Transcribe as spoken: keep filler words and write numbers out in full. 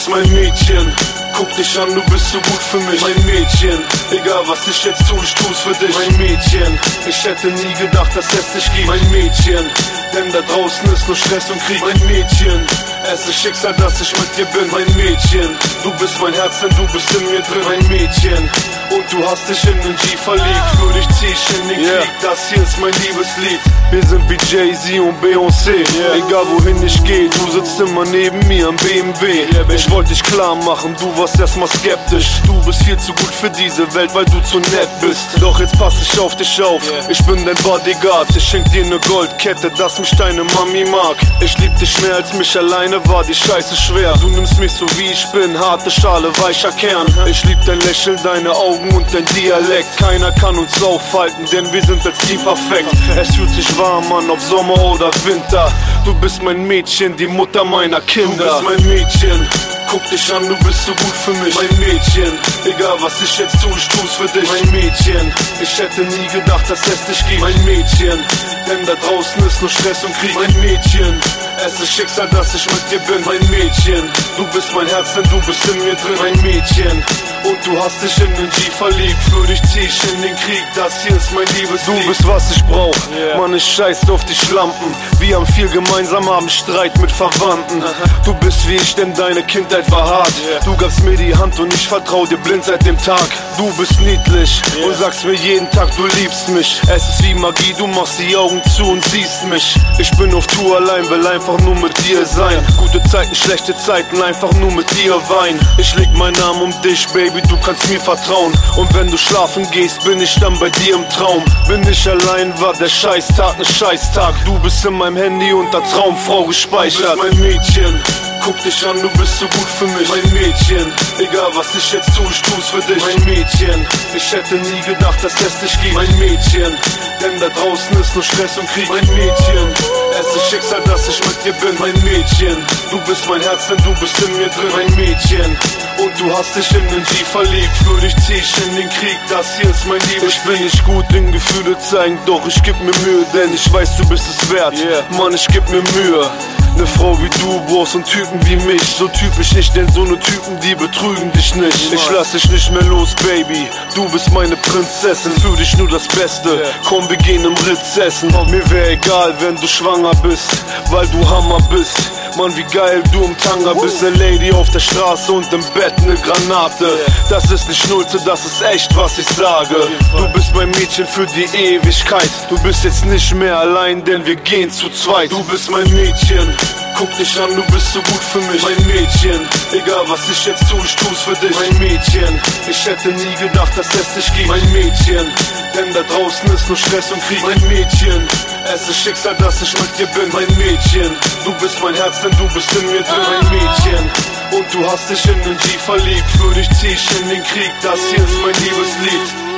bist mein Mädchen. Guck dich an, du bist so gut für mich, mein Mädchen. Egal was ich jetzt tue, ich tu's für dich, mein Mädchen. Ich hätte nie gedacht, dass es dich gibt, mein Mädchen. Denn da draußen ist nur Stress und Krieg, mein Mädchen. Es ist Schicksal, dass ich mit dir bin, mein Mädchen. Du bist mein Herz, denn du bist in mir drin, mein Mädchen. Und du hast dich in den G verliebt, für dich zieh ich in den yeah. Krieg. Das hier ist mein Liebeslied. Wir sind wie Jay-Z und Beyoncé, yeah. Egal wohin ich geh, du sitzt immer neben mir am B M W, yeah, ich wollte dich klar machen, du warst erstmal skeptisch. Du bist viel zu gut für diese Welt, weil du zu nett bist. Doch jetzt pass ich auf dich auf, yeah. Ich bin dein Bodyguard. Ich schenk dir ne Goldkette, dass mich deine Mami mag. Ich lieb dich mehr als mich alleine, war die Scheiße schwer. Du nimmst mich so wie ich bin, harte Schale, weicher Kern. Ich lieb dein Lächeln, deine Augen und dein Dialekt. Keiner kann uns aufhalten, denn wir sind als Team perfekt. Es fühlt sich warm an, ob Sommer oder Winter. Du bist mein Mädchen, die Mutter meiner Kinder. Du bist mein Mädchen. Guck dich an, du bist so gut für mich, mein Mädchen. Egal was ich jetzt tue, ich tu's für dich, mein Mädchen. Ich hätte nie gedacht, dass es dich gibt, mein Mädchen. Denn da draußen ist nur Stress und Krieg, mein Mädchen. Es ist Schicksal, dass ich mit dir bin, mein Mädchen. Du bist mein Herz, denn du bist in mir drin, mein Mädchen. Und du hast dich in den G verliebt, für dich zieh ich in den Krieg. Das hier ist mein Liebeslied. Du bist was ich brauch, yeah. Mann, ich scheiß auf die Schlampen. Wir haben viel gemeinsam, haben Streit mit Verwandten. Du bist wie ich, denn deine Kindheit war hart. Yeah. Du gabst mir die Hand und ich vertrau dir blind seit dem Tag. Du bist niedlich, yeah. Und sagst mir jeden Tag, du liebst mich. Es ist wie Magie, du machst die Augen zu und siehst mich. Ich bin auf Tour allein, will einfach nur mit dir sein. Gute Zeiten, schlechte Zeiten, einfach nur mit dir weinen. Ich leg meinen Arm um dich, Baby, du kannst mir vertrauen. Und wenn du schlafen gehst, bin ich dann bei dir im Traum. Bin ich allein, war der Scheißtag, ne Scheißtag. Du bist in meinem Handy unter Traumfrau gespeichert. Du bist mein Mädchen. Guck dich an, du bist so gut für mich, mein Mädchen. Egal was ich jetzt tue, ich tu's für dich, mein Mädchen. Ich hätte nie gedacht, dass es dich gibt, mein Mädchen. Denn da draußen ist nur Stress und Krieg, mein Mädchen. Es ist Schicksal, dass ich mit dir bin, mein Mädchen. Du bist mein Herz, denn du bist in mir drin, mein Mädchen. Und du hast dich in den G verliebt, für dich zieh ich in den Krieg. Das hier ist mein Liebeslied. Ich bin nicht gut in Gefühle zeigen, doch ich geb mir Mühe, denn ich weiß, du bist es wert, yeah. Mann, ich geb mir Mühe. Ne Frau wie du brauchst und Typen wie mich. So typisch nicht, denn so ne Typen, die betrügen dich nicht. Ich lass dich nicht mehr los, Baby. Du bist meine Prinzessin, für dich nur das Beste. Komm, wir gehen im Ritz essen. Mir wär egal, wenn du schwanger bist, weil du Hammer bist. Mann, wie geil du im Tanga bist. Ne Lady auf der Straße und im Bett ne Granate. Das ist nicht Schnulze, das ist echt, was ich sage. Du bist mein Mädchen für die Ewigkeit. Du bist jetzt nicht mehr allein, denn wir gehen zu zweit. Du bist mein Mädchen. Guck dich an, du bist so gut für mich, mein Mädchen. Egal was ich jetzt tue, ich tu's für dich, mein Mädchen. Ich hätte nie gedacht, dass es dich gibt, mein Mädchen. Denn da draußen ist nur Stress und Krieg, mein Mädchen. Es ist Schicksal, dass ich mit dir bin, mein Mädchen. Du bist mein Herz, denn du bist in mir drin, mein Mädchen. Und du hast dich in den G verliebt, für dich zieh ich in den Krieg. Das hier ist mein Liebeslied.